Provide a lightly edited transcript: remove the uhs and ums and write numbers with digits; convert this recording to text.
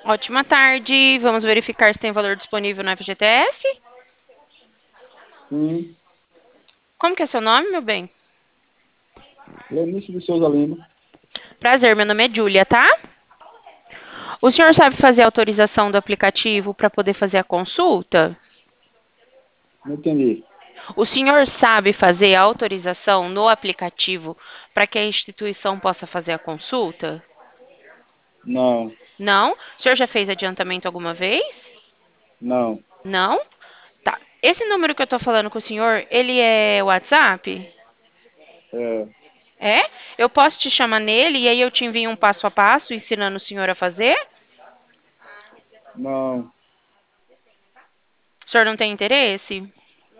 Ótima tarde. Vamos verificar se tem valor disponível no FGTS. Sim, Como que é seu nome, meu bem? Lenício de Souza Lima. Prazer, meu nome é Júlia, tá? O senhor sabe fazer a autorização do aplicativo para poder fazer a consulta? Não entendi. O senhor sabe fazer a autorização no aplicativo para que a instituição possa fazer a consulta? Não, Não? O senhor já fez adiantamento alguma vez? não. Não? Tá. Esse número que eu tô falando com o senhor, ele é WhatsApp? É, É? Eu posso te chamar nele e aí eu te envio um passo a passo ensinando o senhor a fazer? não. O senhor não tem interesse?